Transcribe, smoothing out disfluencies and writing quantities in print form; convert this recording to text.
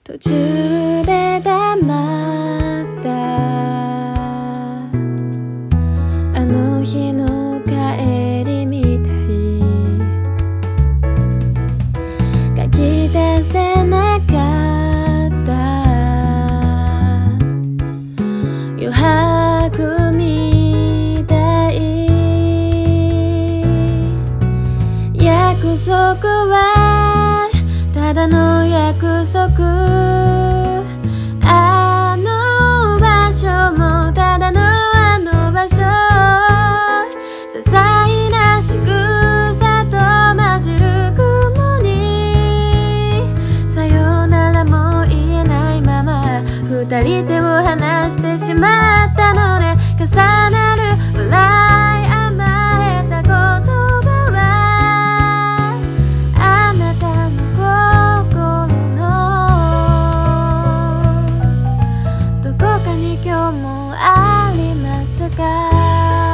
途中で黙ったあの日の帰りみたい、書き出せなかった余白みたい。約束はただの約束、あの場所もただのあの場所、些細な仕草と混じる雲にさよならも言えないまま二人手を離してしまったのね。重なる笑い甘えた言葉はあなたの心のどこかに今日もありますか？